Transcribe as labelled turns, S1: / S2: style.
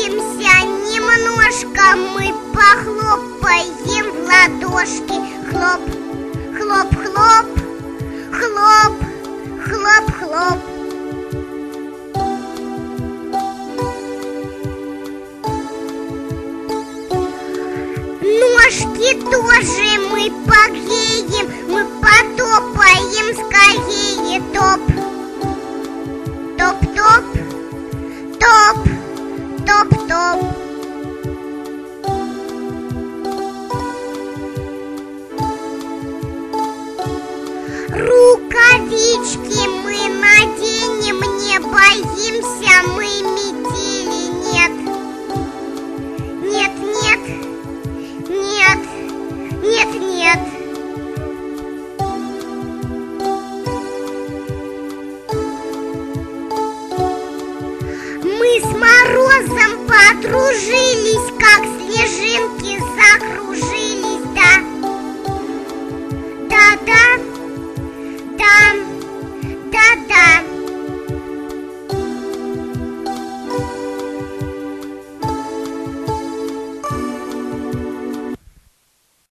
S1: погреемся немножко, мы похлопаем в ладошки. Хлоп, хлоп, хлоп, хлоп, хлоп, хлоп. Ножки тоже мы погреем, мы потопаем скорее. Топ, топ-топ, топ, топ-топ. Рукавички мы наденем, не боимся мы метели. Нет, нет, нет, нет, нет, нет. Мы с морозом подружились, как снежинки закружились.